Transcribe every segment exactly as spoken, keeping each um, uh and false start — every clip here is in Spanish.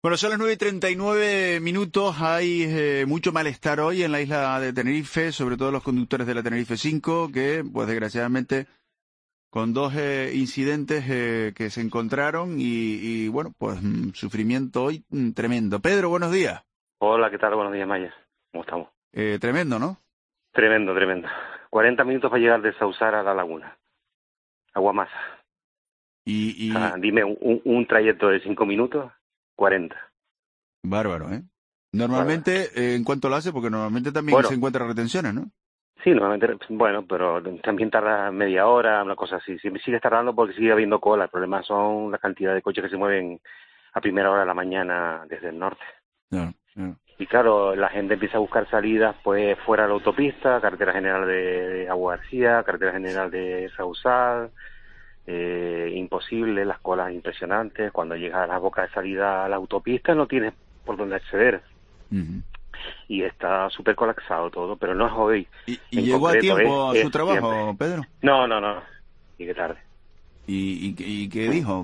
Bueno, son las nueve y treinta y nueve minutos. Hay eh, mucho malestar hoy en la isla de Tenerife, sobre todo los conductores de la Tenerife cinco, que, pues desgraciadamente, con dos eh, incidentes eh, que se encontraron y, y bueno, pues mm, sufrimiento hoy mm, tremendo. Pedro, buenos días. Hola, ¿qué tal? Buenos días, Maya. ¿Cómo estamos? Eh, tremendo, ¿no? Tremendo, tremendo. cuarenta minutos para llegar de Sausar a la laguna. Aguamasa. Y, y... Ah, dime, un, un trayecto de cinco minutos, cuarenta. Bárbaro, ¿eh? Normalmente, eh, ¿en cuánto lo hace? Porque normalmente también Bueno, se encuentran retenciones, ¿no? sí, normalmente, bueno, pero también tarda media hora, una cosa así. Sí, sigue tardando porque sigue habiendo cola. El problema son la cantidad de coches que se mueven a primera hora de la mañana desde el norte. Claro, claro. Y claro, la gente empieza a buscar salidas pues fuera de la autopista, carretera general de, de Agua García, carretera general de Sausal, eh, imposible, las colas impresionantes. Cuando llegas a la boca de salida a la autopista no tienes por dónde acceder. Uh-huh. Y está súper colapsado todo, pero no es hoy. ¿Y, y llegó a tiempo es, a su trabajo, siempre. Pedro? No, no, no, llegué tarde. ¿Y, y, y qué dijo?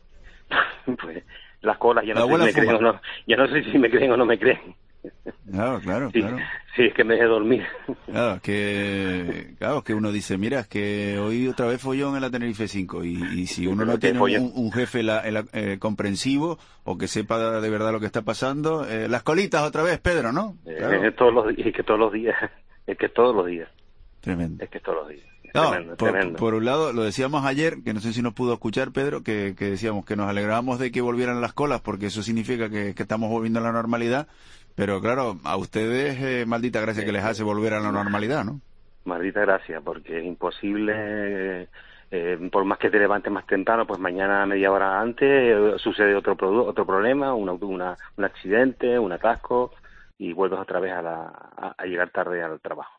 Pues las colas ya no sé si me creen o no, ya no sé si me creen o no me creen. Claro, claro, sí, claro. Sí, es que me dejé dormir. Claro, es que, claro, es que uno dice, mira, es que hoy otra vez follón en la Tenerife cinco y, y si uno no tiene un, un jefe la, la, eh, comprensivo o que sepa de verdad lo que está pasando, eh, las colitas otra vez, Pedro, ¿no? Claro. Es, todos los, es que todos los días, es que todos los días. Tremendo. Es que todos los días. No, tremendo, por, tremendo. por un lado, lo decíamos ayer, que no sé si nos pudo escuchar, Pedro, que, que decíamos que nos alegrábamos de que volvieran las colas, porque eso significa que, que estamos volviendo a la normalidad, pero claro, a ustedes, eh, maldita gracia que les hace volver a la normalidad, ¿no? Maldita gracia, porque es imposible, eh, por más que te levantes más temprano, pues mañana media hora antes eh, sucede otro produ- otro problema, una, una, un accidente, un atasco, y vuelves otra vez a, la, a, a llegar tarde al trabajo.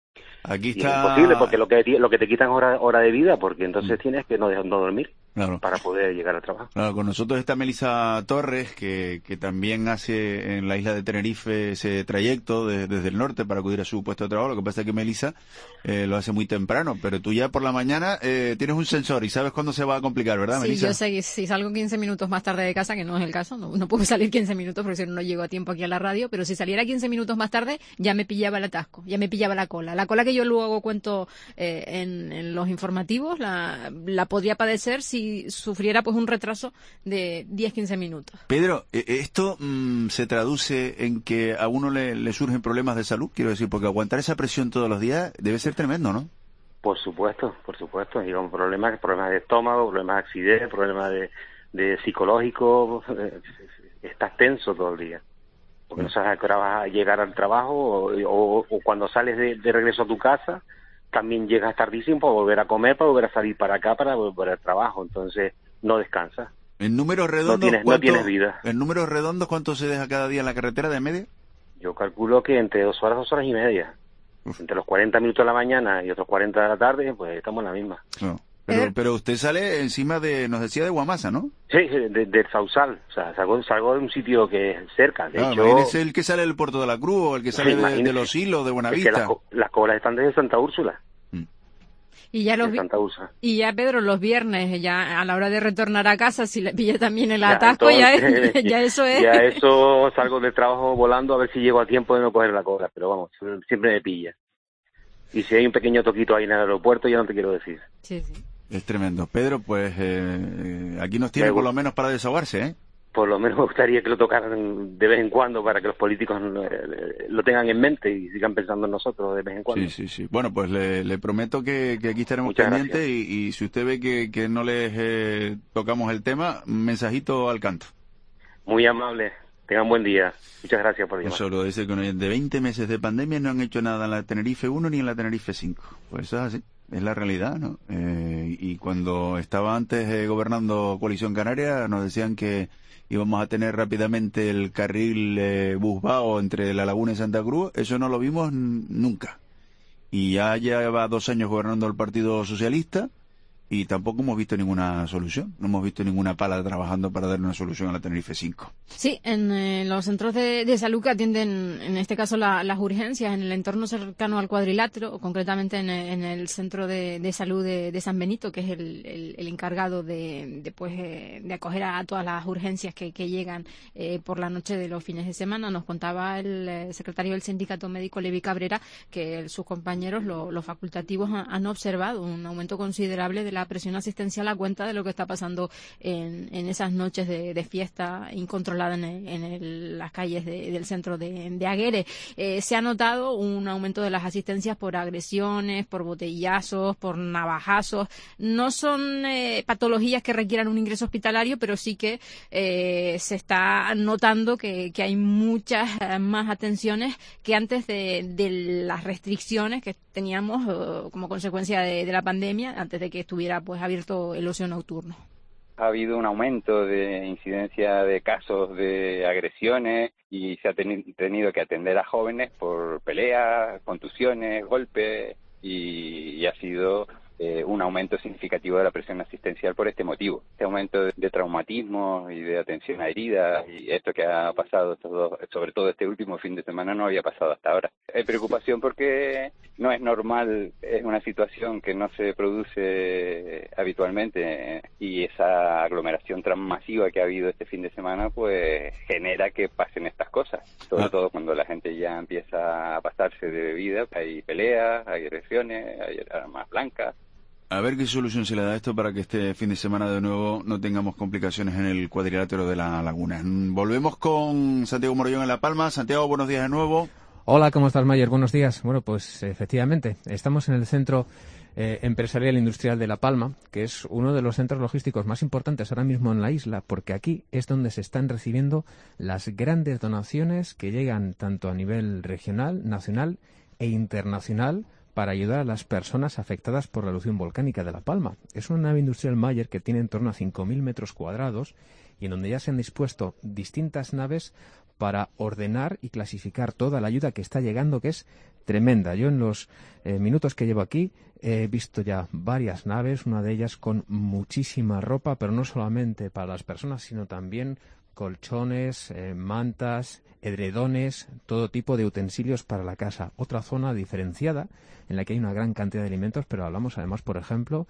Aquí está... Y es imposible porque lo que lo que te quitan hora hora de vida, porque entonces mm. tienes que no, no dormir. Claro. Para poder llegar al trabajo. Claro, con nosotros está Melissa Torres, que, que también hace en la isla de Tenerife ese trayecto de, desde el norte para acudir a su puesto de trabajo. Lo que pasa es que Melissa eh, lo hace muy temprano, pero tú ya por la mañana eh, tienes un sensor y sabes cuándo se va a complicar, ¿verdad, sí, Melissa? Sí, yo sé que si salgo quince minutos más tarde de casa, que no es el caso, no, no puedo salir quince minutos porque si no, no llego a tiempo aquí a la radio, pero si saliera quince minutos más tarde ya me pillaba el atasco, ya me pillaba la cola. La cola que yo luego cuento eh, en, en los informativos la, la podría padecer si sufriera pues un retraso de diez a quince minutos. Pedro, ¿esto mmm, se traduce en que a uno le, le surgen problemas de salud? Quiero decir, porque aguantar esa presión todos los días debe ser tremendo, ¿no? Por supuesto, por supuesto. Y con problemas, problemas de estómago, problemas de accidente, problemas de, de psicológico. Estás tenso todo el día. Porque no sabes a qué hora vas a llegar al trabajo o, o, o cuando sales de, de regreso a tu casa, también llegas tardísimo para volver a comer, para volver a salir para acá, para volver al trabajo. Entonces, no descansas. En números redondos, no tienes, no tienes vida. En números redondos, ¿cuánto se deja cada día en la carretera de media? Yo calculo que entre dos horas, dos horas y media. Uf. Entre los cuarenta minutos de la mañana y otros cuarenta de la tarde, pues estamos en la misma. No. Pero, ¿Eh? pero usted sale encima de, nos decía, de Guamasa, ¿no? Sí, de, de Sausal. O sea, salgo, salgo de un sitio que es cerca. De ah, hecho, ¿es el que sale del Puerto de la Cruz o el que sale de, de Los Hilos, de Buenavista? Es que las, las colas están desde Santa Úrsula. Y ya los vi- y ya Pedro los viernes ya a la hora de retornar a casa si le pilla también el ya, atasco entonces, ya, ya eso es ya eso salgo del trabajo volando a ver si llego a tiempo de no coger la cola, pero vamos, siempre me pilla. Y si hay un pequeño toquito ahí en el aeropuerto ya no te quiero decir. Sí, sí. Es tremendo. Pedro, pues eh, aquí nos tiene por lo menos para desahogarse, ¿eh? Por lo menos me gustaría que lo tocaran de vez en cuando para que los políticos lo tengan en mente y sigan pensando en nosotros de vez en cuando. Sí, sí, sí. Bueno, pues le, le prometo que, que aquí estaremos Muchas pendientes y, y si usted ve que, que no les eh, tocamos el tema, un mensajito al canto. Muy amable. Tengan buen día. Muchas gracias por llamar. Solo dice que de veinte meses de pandemia no han hecho nada en la Tenerife uno ni en la Tenerife cinco. Pues eso es así. Es la realidad, ¿no? Eh, y cuando estaba antes eh, gobernando Coalición Canaria nos decían que íbamos a tener rápidamente el carril eh, Busbao entre La Laguna y Santa Cruz. Eso no lo vimos n- nunca. Y ya lleva dos años gobernando el Partido Socialista y tampoco hemos visto ninguna solución. No hemos visto ninguna pala trabajando para dar una solución a la Tenerife cinco. Sí, en eh, los centros de, de salud que atienden, en este caso, la, las urgencias en el entorno cercano al cuadrilátero, o concretamente en, en el centro de, de salud de, de San Benito, que es el, el, el encargado de, de, pues, eh, de acoger a todas las urgencias que, que llegan eh, por la noche de los fines de semana. Nos contaba el eh, secretario del Sindicato Médico, Levi Cabrera, que sus compañeros, lo, los facultativos, han, han observado un aumento considerable de la presión asistencial a cuenta de lo que está pasando en, en esas noches de, de fiesta incontrolada en, en el, las calles de, del centro de, de Aguere. Eh, se ha notado un aumento de las asistencias por agresiones, por botellazos, por navajazos. No son eh, patologías que requieran un ingreso hospitalario, pero sí que eh, se está notando que, que hay muchas eh, más atenciones que antes de, de las restricciones que teníamos eh, como consecuencia de, de la pandemia, antes de que estuviera pues abierto el ocio nocturno. Ha habido un aumento de incidencia de casos de agresiones y se ha teni- tenido que atender a jóvenes por peleas, contusiones, golpes y, y ha sido eh, un aumento significativo de la presión asistencial por este motivo. Este aumento de, de traumatismo y de atención a heridas y esto que ha pasado, estos dos, sobre todo este último fin de semana, no había pasado hasta ahora. Hay preocupación porque no es normal, es una situación que no se produce habitualmente y esa aglomeración tan masiva que ha habido este fin de semana pues genera que pasen estas cosas, sobre ah. todo cuando la gente ya empieza a pasarse de bebida, hay peleas, hay agresiones, hay armas blancas. A ver qué solución se le da a esto para que este fin de semana de nuevo no tengamos complicaciones en el cuadrilátero de la Laguna. Volvemos con Santiago Morollón en La Palma. Santiago, buenos días de nuevo. Hola, ¿cómo estás, Mayer? Buenos días. Bueno, pues efectivamente, estamos en el Centro eh, Empresarial Industrial de La Palma, que es uno de los centros logísticos más importantes ahora mismo en la isla, porque aquí es donde se están recibiendo las grandes donaciones que llegan tanto a nivel regional, nacional e internacional para ayudar a las personas afectadas por la erupción volcánica de La Palma. Es una nave industrial Mayer que tiene en torno a cinco mil metros cuadrados y en donde ya se han dispuesto distintas naves para ordenar y clasificar toda la ayuda que está llegando, que es tremenda. Yo en los eh, minutos que llevo aquí he visto ya varias naves, una de ellas con muchísima ropa, pero no solamente para las personas, sino también colchones, eh, mantas, edredones, todo tipo de utensilios para la casa. Otra zona diferenciada en la que hay una gran cantidad de alimentos, pero hablamos además, por ejemplo,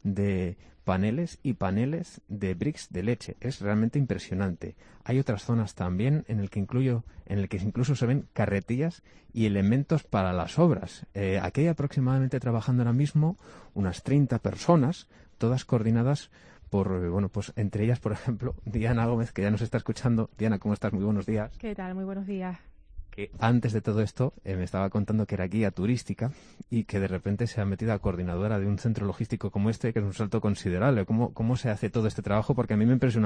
de paneles y paneles de bricks de leche. Es realmente impresionante. Hay otras zonas también en el que incluyo, en el que incluso se ven carretillas y elementos para las obras. Eh, aquí hay aproximadamente trabajando ahora mismo unas treinta personas, todas coordinadas por, bueno, pues entre ellas, por ejemplo, Diana Gómez, que ya nos está escuchando. Diana, ¿cómo estás? Muy buenos días. ¿Qué tal? Muy buenos días. Que antes de todo esto eh, me estaba contando que era guía turística y que de repente se ha metido a coordinadora de un centro logístico como este, que es un salto considerable. ¿Cómo, cómo se hace todo este trabajo? Porque a mí me impresiona